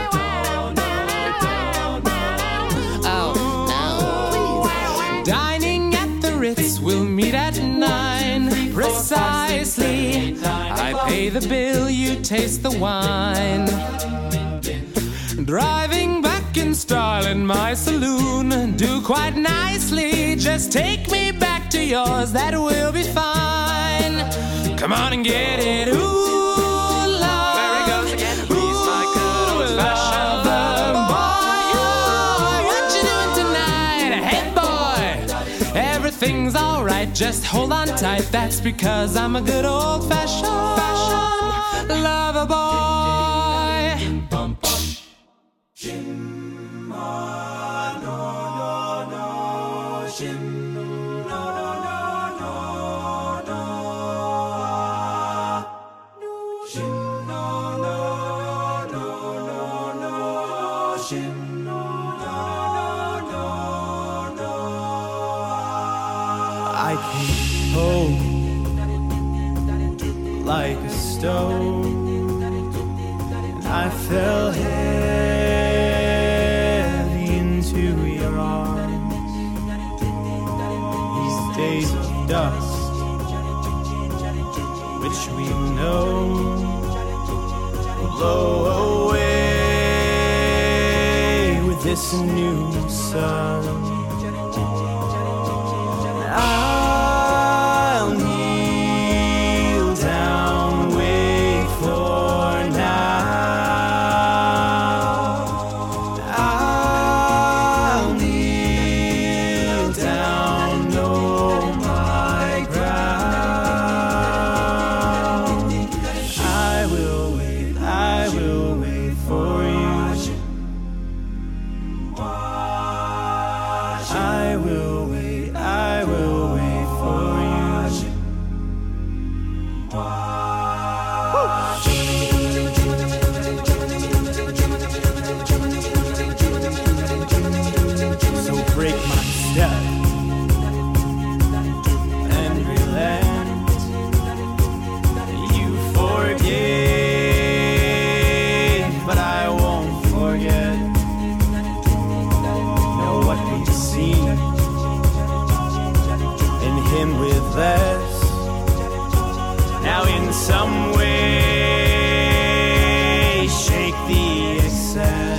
Oh, no, please. Dining at the Ritz, we'll meet at nine precisely. I pay the bill, you taste the wine. Driving back in style in my saloon, do quite nicely. Just take me back to yours, that will be fine. Come on and get it. Ooh, love. There he goes again. He's my good old-fashioned lover boy. What you doing tonight? Hey boy, everything's alright, just hold on tight. That's because I'm a good old-fashioned lover boy. I came home like a stone, and I fell heavy into your arms. These days of dust, which we know will blow away with this new sun. I'll kneel down, wait for now. I'll kneel down, no him with less. Now in some way, shake the excess.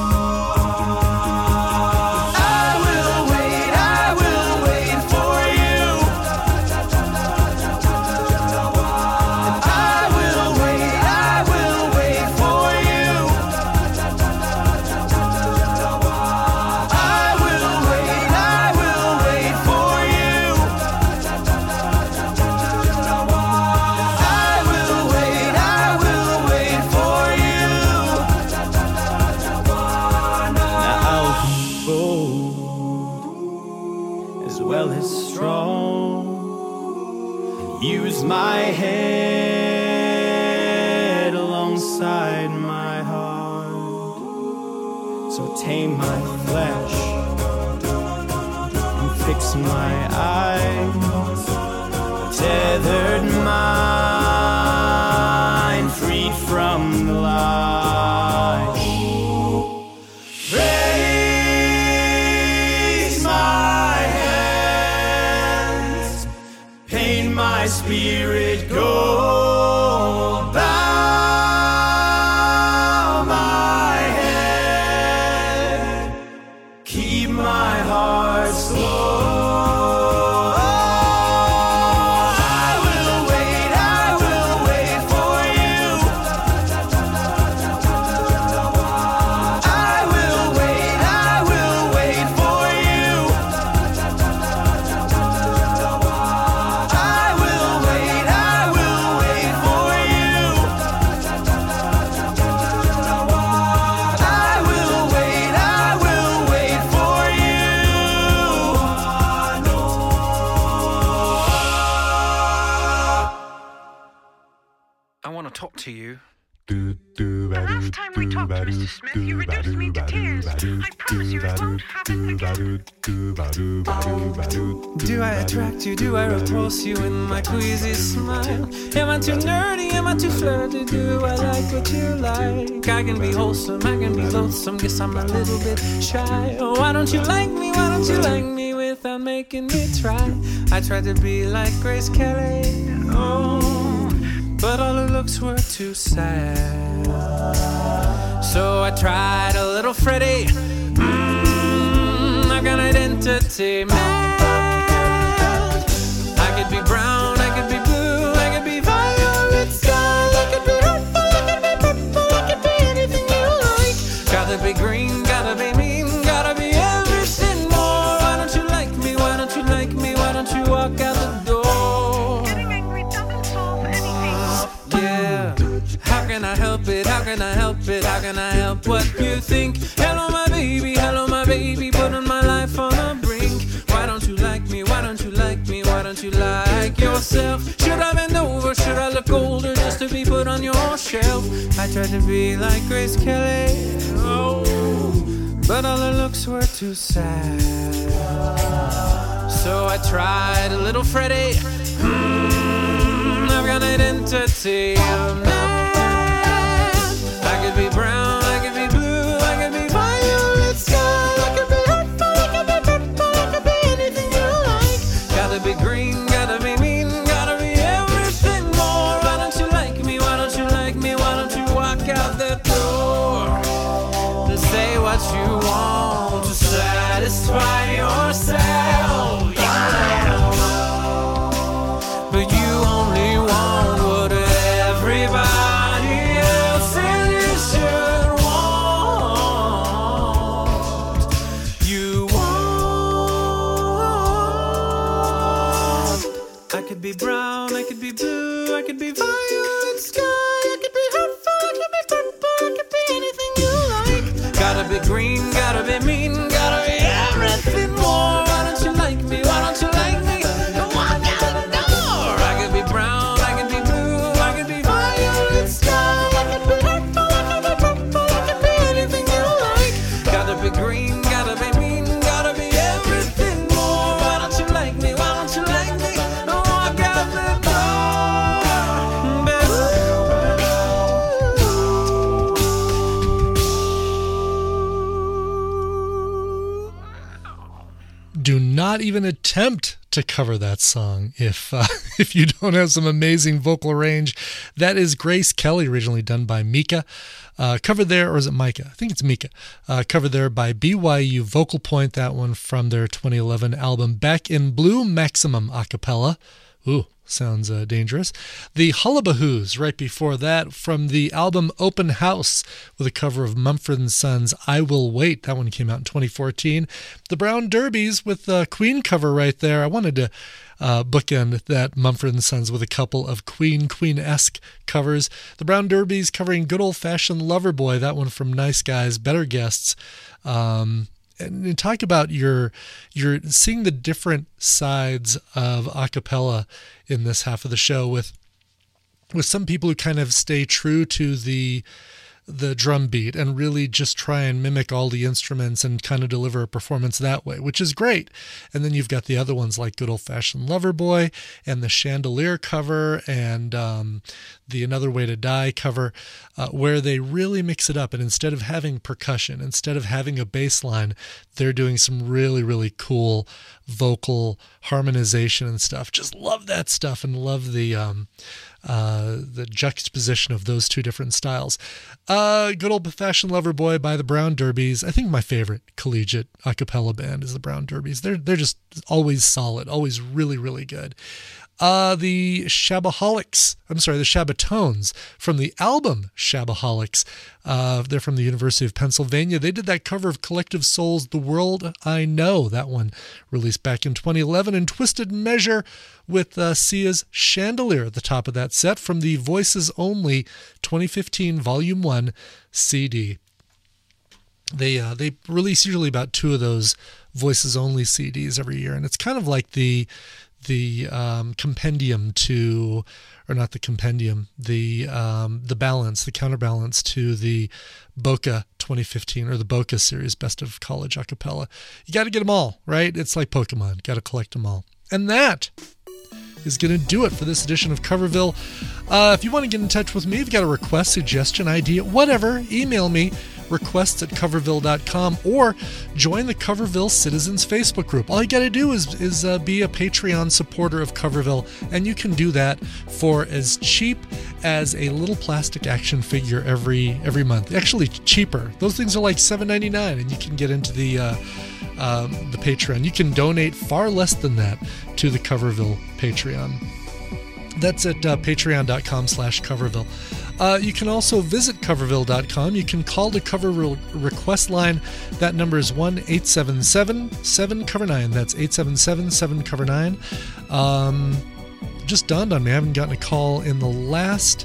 My head alongside my heart, so tame my flesh and fix my eyes, tethered mind, freed from the lies. Raise my hands, paint my spirit gold, bow my head, keep my heart slow. I will wait, I will wait for you. I will wait, I will wait for you. Talk to you. The last time we talked, Mister Smith, you reduced me to tears. I promise you it won't happen again. Do I attract you? Do I repulse you in my queasy smile? Am I too nerdy? Am I too flirty? Do I like what you like? I can be wholesome, I can be loathsome. Guess I'm a little bit shy. Oh, why don't you like me? Why don't you like me without making me try? I tried to be like Grace Kelly. Oh, but all her looks were too sad. So I tried a little Freddie. Mmm, I've got identity, man. I could be brown, I could be blue, I could be violet sky, I could be hurtful, I could be purple, I could be anything you like. Gotta be green, gotta be mean, gotta be everything more. Why don't you like me? Why don't you like me? Why don't you walk out the door? Getting angry doesn't solve anything. Yeah, how can I help it? How can I help it? How can I help what you think? Hello my baby, hello my baby, putting my life on the brink. Why don't you like me? Why don't you like me? Why don't you like yourself? Should I bend over? Should I look older just to be put on your shelf? I tried to be like Grace Kelly, oh, but all her looks were too sad. So I tried a little Freddie. Mm, I've got identity, I'm man. I could be brown, I could be blue, I could be violet sky, I could be hurtful, I could be purple, I could be anything you like. Gotta be green, gotta be mean, gotta be everything more. Why don't you like me? Why don't you like me? Why don't you walk out that door to say what you want to satisfy yourself? Yeah. But you only want what everybody else in you should want. You want. I could be brown, I could be blue, I could be violet sky, I could be hurtful, I could be purple, I could be anything you like. Gotta be green, gotta be mean, gotta be everything more. Why don't you like me? Why don't you like me? Walk out the door. I could be brown, I could be blue, I could be violet sky, I could be hurtful, I could be purple, I could be anything you like. Gotta be green, gotta be mean, gotta be everything more. Why don't you like me? Why don't you like me? Walk out the Do not even attempt to cover that song if uh, if you don't have some amazing vocal range. That is Grace Kelly, originally done by Mika. Uh, covered there, or is it Micah? I think it's Mika. Uh, covered there by B Y U Vocal Point, that one from their twenty eleven album Back in Blue, Maximum Acapella. Ooh, sounds uh, dangerous. The Hullabahoos, right before that, from the album Open House, with a cover of Mumford and Sons' I Will Wait. That one came out in twenty fourteen. The Brown Derbies with the Queen cover right there. I wanted to uh, bookend that Mumford and Sons with a couple of Queen, Queen-esque covers. The Brown Derbies covering Good Old Fashioned Lover Boy, that one from Nice Guys, Better Guests. Um... And talk about your you're seeing the different sides of a cappella in this half of the show with with some people who kind of stay true to the the drum beat and really just try and mimic all the instruments and kind of deliver a performance that way, which is great. And then you've got the other ones like Good Old Fashioned Lover Boy and the Chandelier cover and um, the Another Way to Die cover, uh, where they really mix it up. And instead of having percussion, instead of having a bass line, they're doing some really, really cool vocal harmonization and stuff. Just love that stuff and love the um, uh, the juxtaposition of those two different styles. Uh, Good Old Fashioned Lover Boy by the Brown Derbies. I think my favorite collegiate a cappella band is the Brown Derbies. They're they're just always solid, always really, really good. Uh, the Shabaholics, I'm sorry, the Shabatones from the album Shabaholics. Uh, they're from the University of Pennsylvania. They did that cover of Collective Soul's The World I Know. That one released back in twenty eleven. And Twisted Measure with uh, Sia's Chandelier at the top of that set from the Voices Only twenty fifteen Volume one C D. They uh, they release usually about two of those Voices Only C Ds every year. And it's kind of like the the um, compendium to, or not the compendium, the um, the balance, the counterbalance to the Boca twenty fifteen, or the Boca series, Best of College Acapella. You got to get them all, right? It's like Pokemon, got to collect them all. And that is going to do it for this edition of Coverville. Uh, if you want to get in touch with me, if you've got a request, suggestion, idea, whatever, email me, requests at coverville dot com, or join the Coverville Citizens Facebook group. All you got to do is, is uh, be a Patreon supporter of Coverville, and you can do that for as cheap as a little plastic action figure every every month. Actually, cheaper. Those things are like seven ninety-nine, and you can get into the uh, um, the Patreon. You can donate far less than that to the Coverville Patreon. That's at uh, patreon dot com slash Coverville. Uh, you can also visit coverville dot com. You can call the Coverville request line. That number is one eight seven seven seven cover nine. That's eight seven seven seven cover nine. Um, just dawned on me, I haven't gotten a call in the last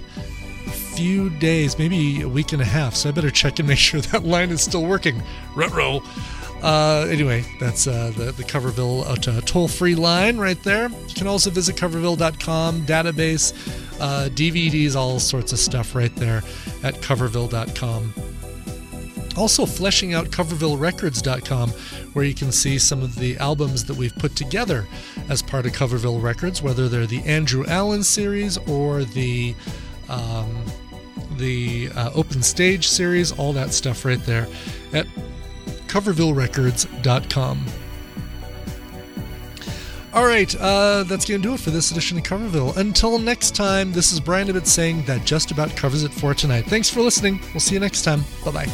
few days, maybe a week and a half, so I better check and make sure that line is still working. Ruh-roh. Uh, anyway, that's uh, the, the Coverville uh, toll-free line right there. You can also visit coverville dot com, database, uh, D V Ds, all sorts of stuff right there at coverville dot com. Also fleshing out coverville records dot com, where you can see some of the albums that we've put together as part of Coverville Records, whether they're the Andrew Allen series or the um, the uh, Open Stage series, all that stuff right there at coverville records dot com. All right, uh, that's going to do it for this edition of Coverville. Until next time, this is Brian Ibbett saying that just about covers it for tonight. Thanks for listening. We'll see you next time. Bye-bye.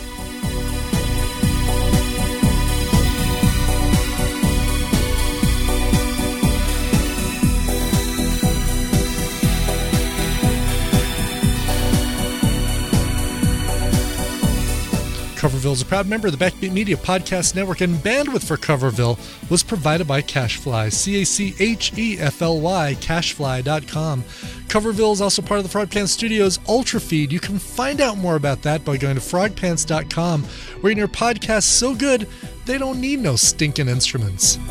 Coverville is a proud member of the Backbeat Media Podcast Network, and bandwidth for Coverville was provided by Cachefly, C A C H E F L Y, cachefly dot com. Coverville is also part of the Frog Pants Studios Ultra Feed. You can find out more about that by going to frog pants dot com, where you can hear podcasts so good they don't need no stinking instruments.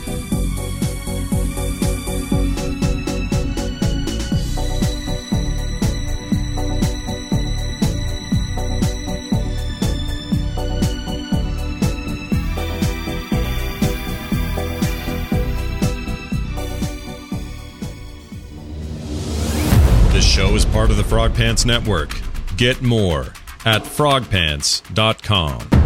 This show is part of the Frog Pants Network. Get more at frog pants dot com.